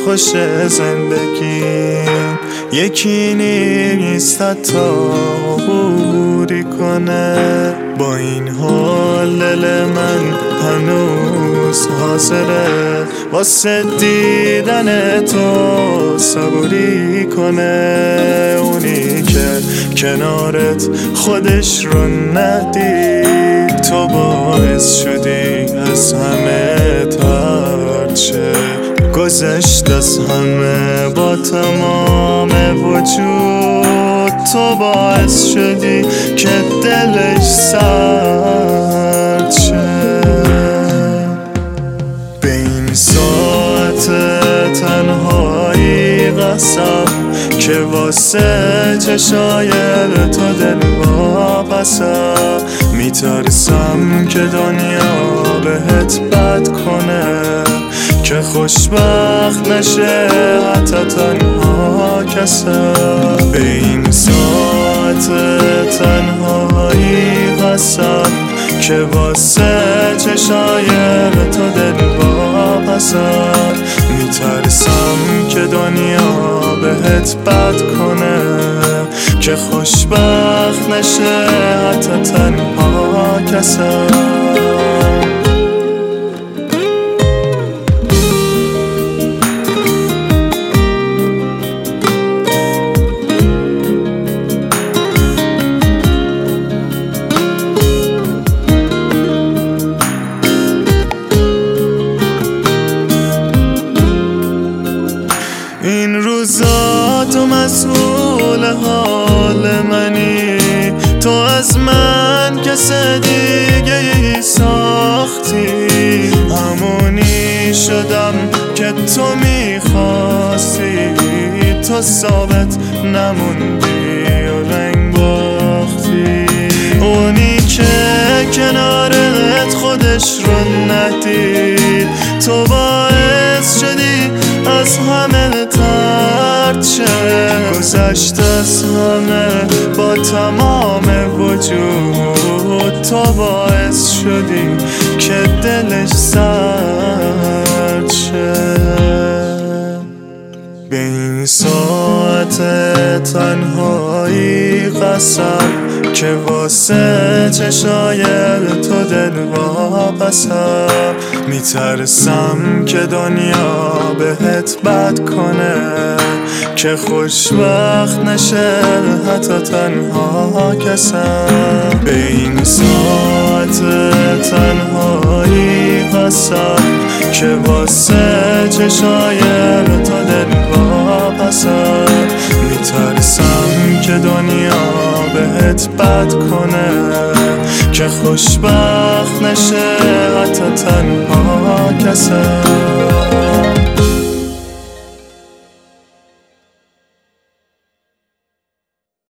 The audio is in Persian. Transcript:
خوشه زندگی یکی نیست تا عبوری کنه. با این حال دل من هنوز حاضره واسه دیدن تو صبوری کنه. اونی که کنارت خودش رو ندید تو باعث شدی از همه ترچه گذشت از همه با تمام وجود تو باعث شدی که دلش سرد شه. به این ساعت تنهایی قسم که واسه چشای تو دل واپسم. میترسم که دنیا بهت بد کنه که خوشبخت نشه حتی تنها کسم. به این ساعت تنهایی قسم که واسه چشای تو دل واپسم. میترسم که دنیا بهت بد کنه که خوشبخت نشه حتی تنها کسم. این روزا تو مسئول حال منی تو از من کس دیگه ای ساختی. همونی شدم که تو میخواستی تو ثابت نموندی و رنگ باختی. اونی که کنارت خودش رو ندید تو باعث شدی از همه ترد شه گذشت از همه با تمام وجود تو باعث شدی که دلش سرد شه. به این ساعت تنهایی قسم که واسه چشای تو دل واپسم. میترسم که دنیا بهت بد کنه که خوشبخت نشه حتی تنها کسم. به این ساعت تنهایی قسم که واسه چشای تو دل واپسم. میترسم که دنیا بهت بد کنه که خوشبخت نشه حتی تنها کسم.